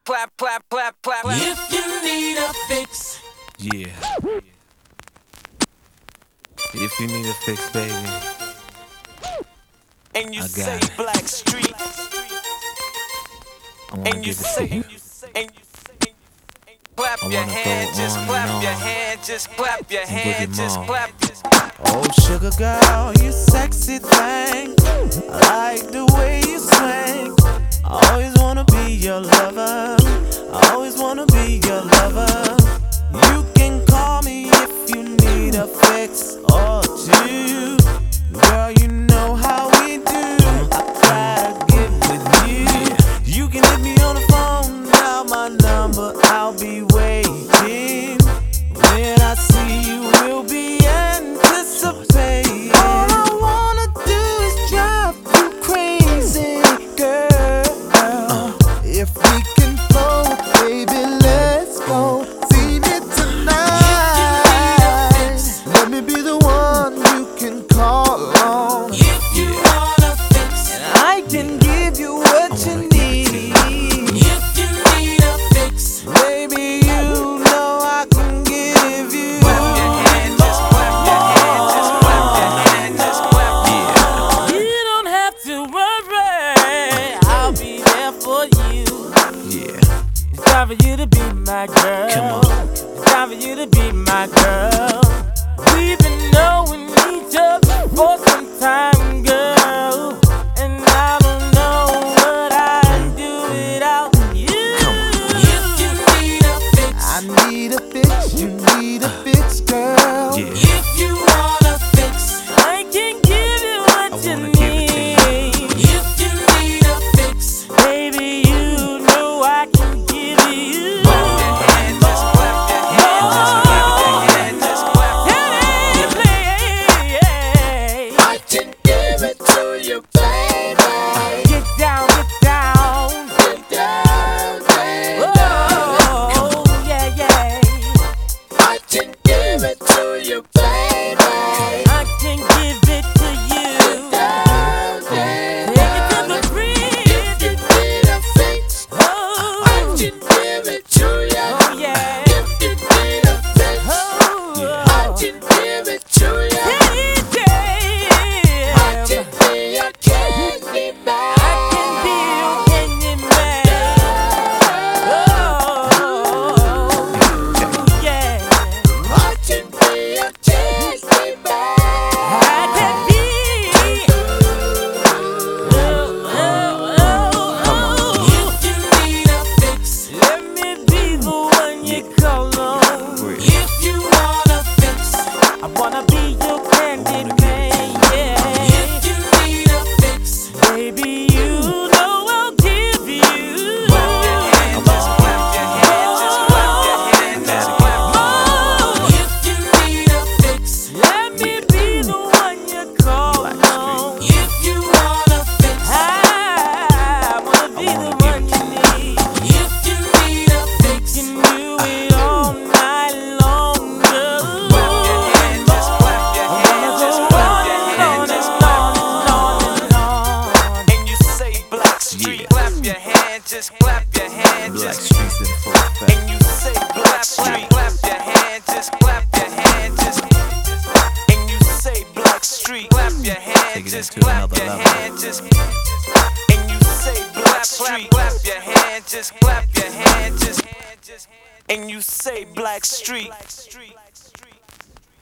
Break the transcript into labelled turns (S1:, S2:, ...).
S1: clap, clap, clap, clap.
S2: If you need a fix,
S3: Yeah. If you need a fix, baby,
S1: And you
S3: I
S1: say
S3: got it.
S1: Blackstreet.
S3: I wanna
S1: And you
S3: give it to you.
S1: and clap
S3: I
S1: your
S3: wanna
S1: hand,
S3: go
S1: just
S3: on
S1: clap
S3: and
S1: your
S3: on
S1: hand, just clap your
S3: and
S1: hand,
S3: boogie
S1: just
S3: more.
S1: clap.
S4: Oh, sugar girl, you sexy thing. I like the way you swing. I always wanna be your lover. I always wanna be your lover. You can call me if you need a fix or two. Girl, you know how we do. I gotta get with you. You can hit me on the phone, dial my number, I'll be waiting. When I see you, we'll be anticipating. All I wanna do is drive you crazy, girl. If we can flow, baby, let's go. See me tonight. Let me be the one you can call on.
S2: if you wanna fix,
S4: And I can give you what you need.
S2: if you need a fix,
S4: Baby, you know I can give you.
S1: Clap your hand, just clap your hand, just clap your hand, just clap.
S2: you don't have to worry. I'll be there for you.
S3: Yeah.
S2: It's time for you to be my girl.
S3: Come on.
S2: It's time for you to be my girl. We've been knowing each other for some time, girl. And I don't know what I'd do without you. If you need a fix,
S4: I need a fix, you need a fix, girl.
S3: Yeah.
S2: if you wanna fix, I can give you what
S3: I
S2: you
S3: wanna give it to you.
S2: need. If you need a fix, baby, you know I can give you.
S1: Clap your hand, just clap your hand, just clap your hand, just clap.
S4: I can give it to you, baby.
S2: Get down, get down.
S4: Get down, baby.
S2: Oh, yeah, yeah.
S4: I can give it to you, baby.
S2: I can give it to you.
S4: Down, baby.
S2: Take it to the bridge.
S4: You need a fix,
S2: Oh,
S4: I can give it to you.
S2: oh, yeah.
S4: If you need a fix, I
S2: Oh,
S4: can give it to you. I
S2: yeah.
S4: can be your candy man.
S2: I can be your candy man. Oh, yeah.
S4: I can be your candy man.
S2: I can be. If you need a fix, let me be the one you call on. If you wanna fix, I wanna be your candy man. Yeah. If you need a fix, baby, you know I'll give you.
S1: Clap your hand, just clap your hand, just clap your hand, just clap.
S2: Oh, if you need a fix, let me be the one you call on. If you wanna fix, I wanna be the one you need. If you need a fix, you can do it all night long, girl.
S1: Clap your hand, just clap your hand, just clap your hand, just clap. And you say Blackstreet,
S3: Yeah.
S1: clap your hand, just clap your hand,
S3: Black
S1: just.
S3: streets in full effect.
S1: And you say Blackstreet, clap your hand, just clap your hand, just. And you say Blackstreet, clap your hand,
S3: Take it
S1: just
S3: into
S1: clap
S3: another
S1: your
S3: level.
S1: hand, just. And you say Blackstreet, clap your hand, just clap your hand, just. And you say Blackstreet.